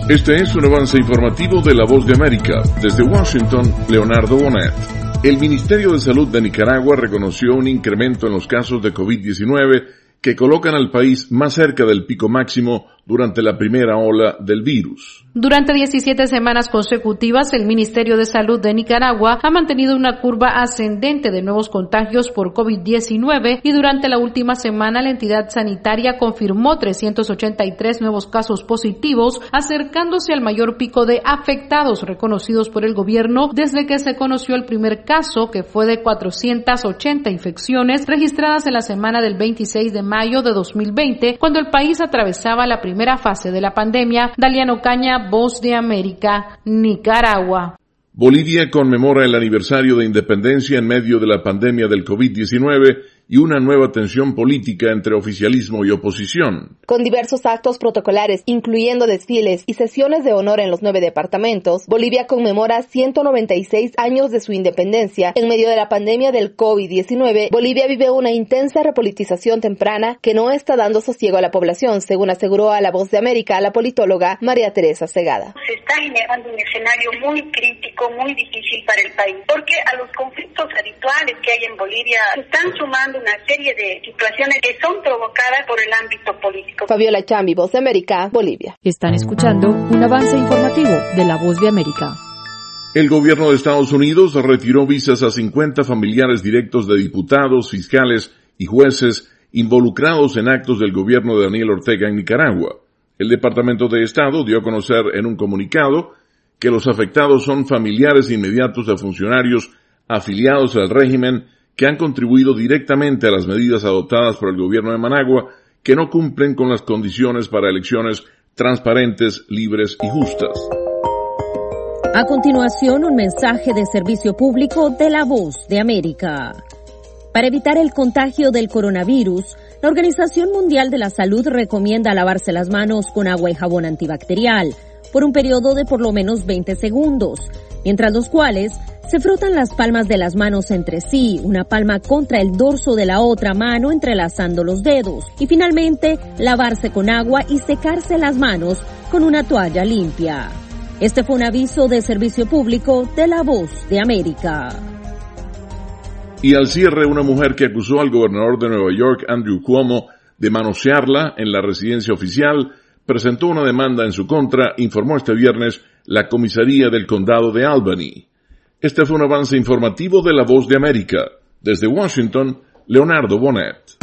Este es un avance informativo de La Voz de América. Desde Washington, Leonardo Bonet. El Ministerio de Salud de Nicaragua reconoció un incremento en los casos de COVID-19 que colocan al país más cerca del pico máximo durante la primera ola del virus. Durante 17 semanas consecutivas, el Ministerio de Salud de Nicaragua ha mantenido una curva ascendente de nuevos contagios por COVID-19 y durante la última semana la entidad sanitaria confirmó 383 nuevos casos positivos, acercándose al mayor pico de afectados reconocidos por el gobierno desde que se conoció el primer caso, que fue de 480 infecciones registradas en la semana del 26 de mayo de 2020, cuando el país atravesaba la primera fase de la pandemia. Daliano Caña, Voz de América, Nicaragua. Bolivia conmemora el aniversario de independencia en medio de la pandemia del COVID-19 y una nueva tensión política entre oficialismo y oposición. Con diversos actos protocolares, incluyendo desfiles y sesiones de honor en los 9 departamentos, Bolivia conmemora 196 años de su independencia. En medio de la pandemia del COVID-19, Bolivia vive una intensa repolitización temprana que no está dando sosiego a la población, según aseguró a La Voz de América la politóloga María Teresa Segada. Se está generando un escenario muy crítico, muy difícil para el país, porque a los conflictos habituales que hay en Bolivia se están sumando una serie de situaciones que son provocadas por el ámbito político. Fabiola Chambi, Voz de América, Bolivia. Están escuchando un avance informativo de La Voz de América. El gobierno de Estados Unidos retiró visas a 50 familiares directos de diputados, fiscales y jueces involucrados en actos del gobierno de Daniel Ortega en Nicaragua. El Departamento de Estado dio a conocer en un comunicado que los afectados son familiares inmediatos de funcionarios afiliados al régimen que han contribuido directamente a las medidas adoptadas por el gobierno de Managua que no cumplen con las condiciones para elecciones transparentes, libres y justas. A continuación, un mensaje de servicio público de La Voz de América. Para evitar el contagio del coronavirus, la Organización Mundial de la Salud recomienda lavarse las manos con agua y jabón antibacterial por un periodo de por lo menos 20 segundos, mientras los cuales se frotan las palmas de las manos entre sí, una palma contra el dorso de la otra mano entrelazando los dedos, y finalmente lavarse con agua y secarse las manos con una toalla limpia. Este fue un aviso de servicio público de La Voz de América. Y al cierre, una mujer que acusó al gobernador de Nueva York, Andrew Cuomo, de manosearla en la residencia oficial, presentó una demanda en su contra, informó este viernes la comisaría del condado de Albany. Este fue un avance informativo de La Voz de América. Desde Washington, Leonardo Bonet.